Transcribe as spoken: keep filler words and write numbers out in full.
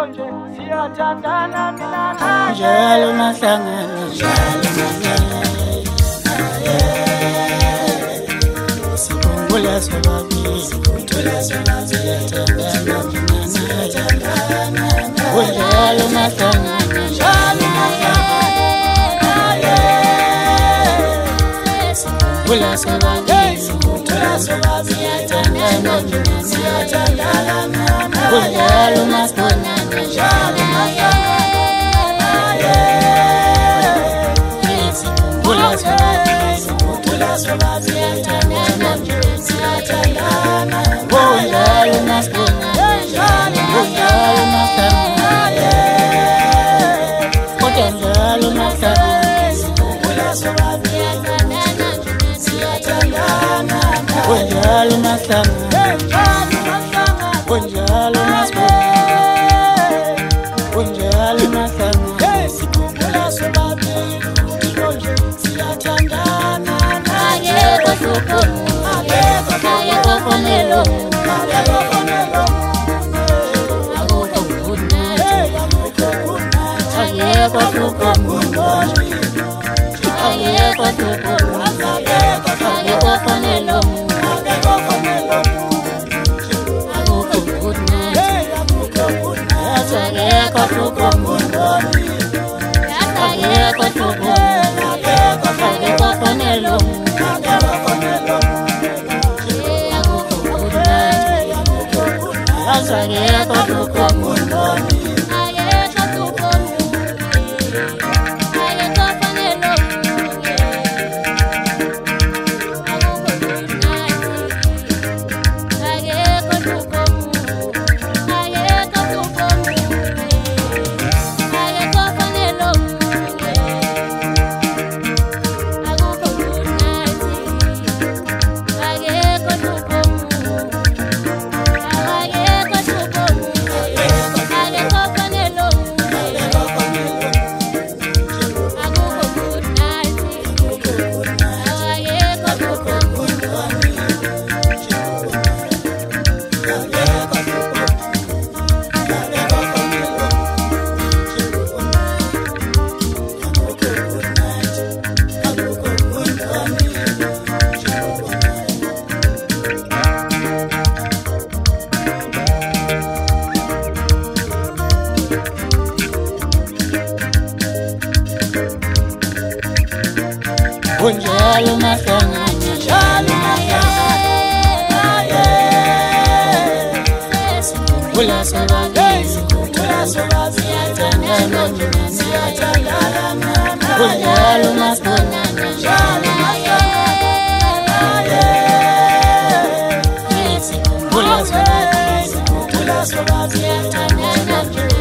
Njalo mahlangana, njalo mahlangana. Sikhumbula sobabili, sikhumbula sobabili, siyathandana. Njalo mahlangana, njalo mahlangana. Sikhumbula sobabili, sikhumbula sobabili, siyathandana. Njalo mahlangana, njalo mahlangana. Njalo mahlangana, njalo mahlangana. Sikhumbula sobabili, sikhumbula sobabili, siyathandana. Njalo mahlangana, njalo mahlangana. Sikhumbula sobabili, sikhumbula sobabili, siyathandana.